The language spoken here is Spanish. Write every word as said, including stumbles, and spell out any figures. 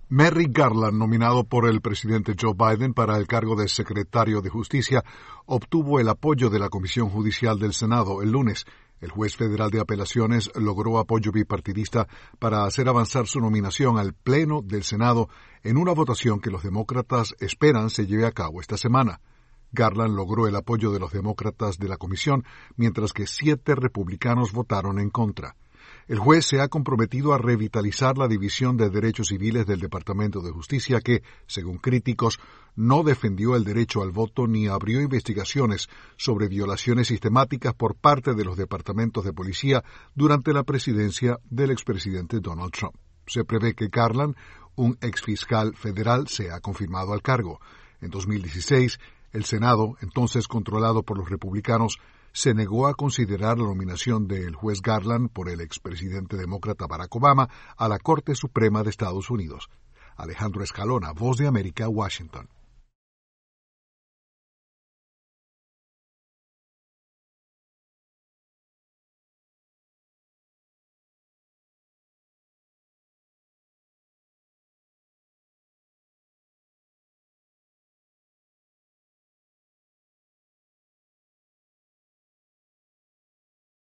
Merrick Garland, nominado por el presidente Joe Biden para el cargo de secretario de Justicia, obtuvo el apoyo de la Comisión Judicial del Senado el lunes. El juez federal de apelaciones logró apoyo bipartidista para hacer avanzar su nominación al Pleno del Senado en una votación que los demócratas esperan se lleve a cabo esta semana. Garland logró el apoyo de los demócratas de la comisión, mientras que siete republicanos votaron en contra. El juez se ha comprometido a revitalizar la División de Derechos Civiles del Departamento de Justicia que, según críticos, no defendió el derecho al voto ni abrió investigaciones sobre violaciones sistemáticas por parte de los departamentos de policía durante la presidencia del expresidente Donald Trump. Se prevé que Garland, un exfiscal federal, sea confirmado al cargo. En dos mil dieciséis, el Senado, entonces controlado por los republicanos, se negó a considerar la nominación del juez Garland por el expresidente demócrata Barack Obama a la Corte Suprema de Estados Unidos. Alejandro Escalona, Voz de América, Washington.